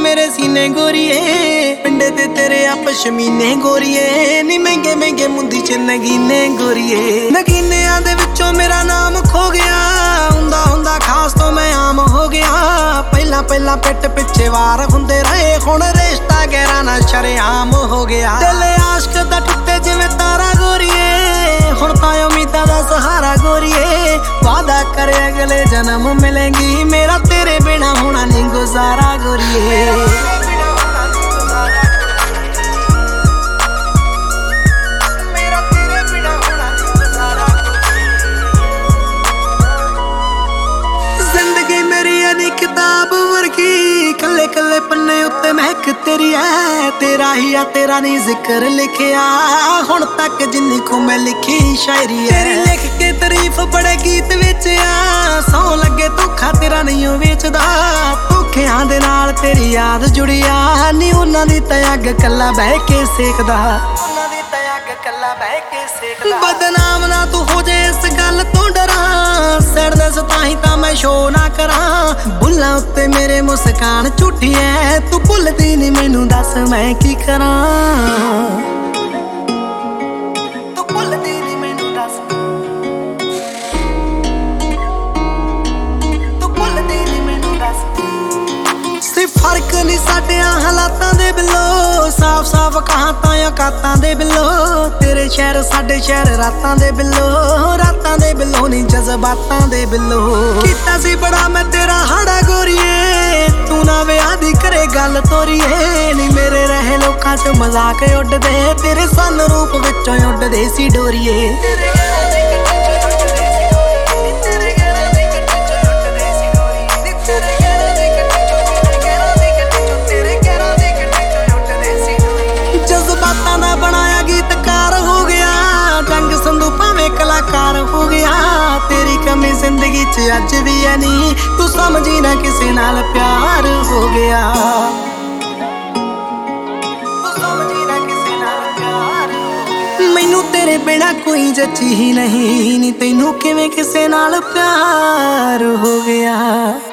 मेरे सीने गोरिए पिंडे ते तेरे आ पशमीने गोरिए नी महंगे महंगे मुंदी च नगीने गोरिए नगीनियां दे विचों मेरा नाम खो गया हुंदा हुंदा खास तो मैं आम हो गया पहला पहला पिट पिछे वार हुंदे रहे हुण रिश्ता गहरा ना शरेआम हो गया दिल आशिक दा टुटे जिवें तारा गोरिए हुण तां उम्मीदां दा सहारा गोरिए वादा करे अगले जन्म मिलेंगी मेरा तेरे बिना होना नहीं गुजारा गोरिए किताब वर्गी कले कले पन्ने उत्ते महक तेरी है तेरा ही आ तेरा नहीं जिक्र लिखिया हुण तक जिन्नी को मैं लिखी शायरी है तेरी लिख के तारीफ बड़े गीत विच आ सौ लगे धोखा तेरा नहीं वेचदा धोखियां दे नाल तेरी याद जुड़िया नी उन्हां दी ते अग कल्ला बह के सेकदा बदनाम ना तू हो जाए इस गल तो डरा सैडनेस ताही तां मैं शो ना करा बुल्लां उत्ते मेरे मुस्कान झूठी है तू भुलदी नहीं मैनू दस मैं की करा तू भुलदी नहीं मैनू दस तू भुलदी नहीं मैनू दस फर्क नहीं साडियां हालातां दे बिलो साफ साफ कहां तां औकातां दे बिलो तेरे शहर साडे शहर रातां दे बिलो नहीं जज्बातां दे बिलो कीता सी बड़ा मैं तेरा हाड़ा गोरिए तू ना विआह दी करे गल तोरीए नी मेरे रहे लोकां च मजाक उड्डदे तेरे सन रूप विचों उड्डदे सी डोरीए बनाया गीतकार हो गया जंग संधू भावें कलाकार हो गया तेरी कमी जिंदगी च अज भी है नी तू समझी ना किसे नाल प्यार हो गया मैनू तेरे बिना कोई जची ही नहीं नी तैनू किवें किसे नाल प्यार हो गया।